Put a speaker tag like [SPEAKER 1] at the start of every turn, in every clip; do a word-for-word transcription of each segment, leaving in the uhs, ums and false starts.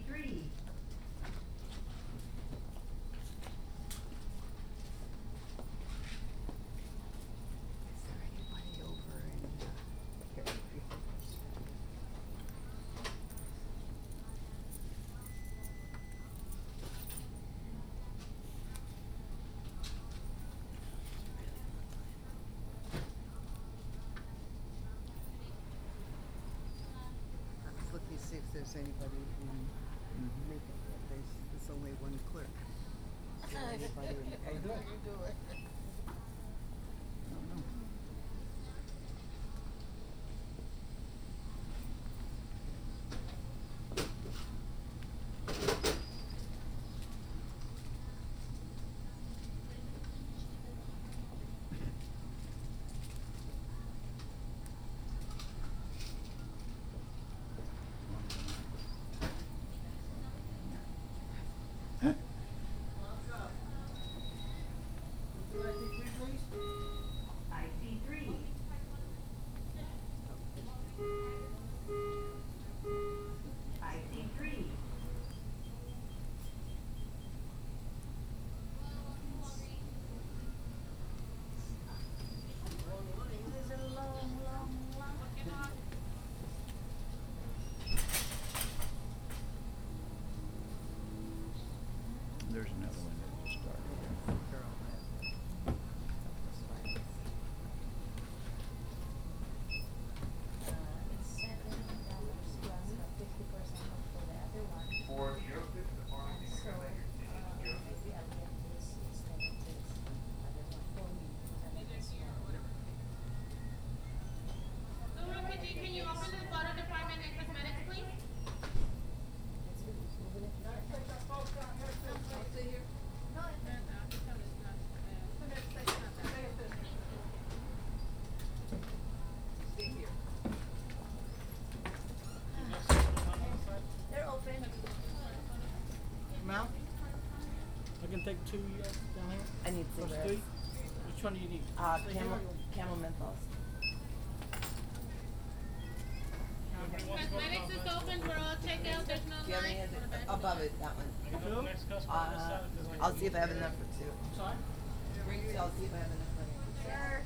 [SPEAKER 1] three.
[SPEAKER 2] Is there anybody over in uh, Carefree? I was looking to see if there's anybody in Macon. There's, there's only one clerk. Is there anybody in
[SPEAKER 3] How you doing?
[SPEAKER 2] I don't know.
[SPEAKER 1] I C three. I C three.
[SPEAKER 4] There's another one that just started.
[SPEAKER 2] Girl, that- that's fine.
[SPEAKER 5] Uh, it's seven dollars plus the fifty percent off for the other one.
[SPEAKER 6] For zero fifty, the following thing
[SPEAKER 5] So,
[SPEAKER 6] recommended is
[SPEAKER 5] uh,
[SPEAKER 6] zero
[SPEAKER 5] maybe I'll get this instead of this other one for me, because I need this one.
[SPEAKER 7] So Ricky G, can you open the bottle department and cosmetics, please?
[SPEAKER 5] Let's do this, move it.
[SPEAKER 7] No, it's not, uh, it's not, it's not, uh, it's not that.
[SPEAKER 5] They're open.
[SPEAKER 3] Ma'am? I can take two yes, down here.
[SPEAKER 2] I need
[SPEAKER 3] Or
[SPEAKER 2] cigarettes.
[SPEAKER 3] three? Which one do you need?
[SPEAKER 2] Uh,
[SPEAKER 3] Stay
[SPEAKER 2] camel,
[SPEAKER 3] here or-
[SPEAKER 2] camel menthols.
[SPEAKER 7] Cosmetics is open for all checkout, there's no
[SPEAKER 2] Do you have any
[SPEAKER 7] line.
[SPEAKER 2] other, above it, that one?
[SPEAKER 3] Two?
[SPEAKER 2] Uh, I'll see if I have enough for two.
[SPEAKER 3] Sorry?
[SPEAKER 2] I'll see if I have enough for two.
[SPEAKER 5] Sir.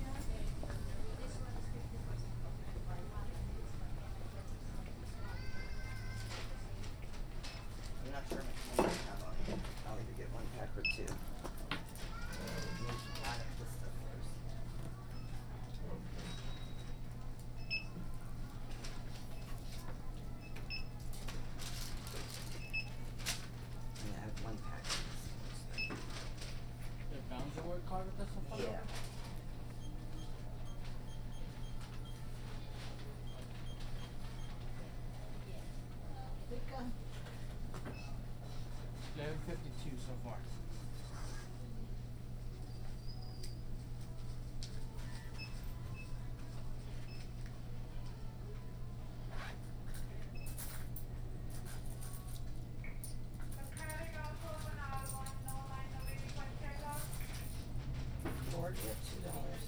[SPEAKER 2] I'm not sure how much I have on it. I'll either get one pack or two. Let me add up this stuff first. Yeah, I have one pack of this.
[SPEAKER 3] The bounds award card with this one?
[SPEAKER 2] Yeah.
[SPEAKER 3] Eleven fifty-two so far.
[SPEAKER 2] Lord, you have two dollars.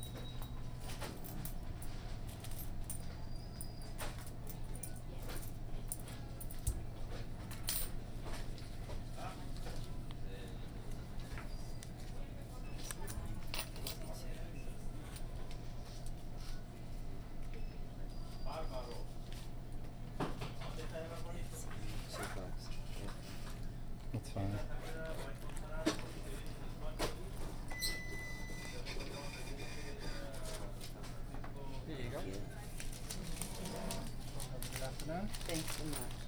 [SPEAKER 2] Two bucks. Yeah.
[SPEAKER 4] That's fine.
[SPEAKER 3] There you go.
[SPEAKER 2] Yeah.
[SPEAKER 3] Good afternoon.
[SPEAKER 2] Thanks so much.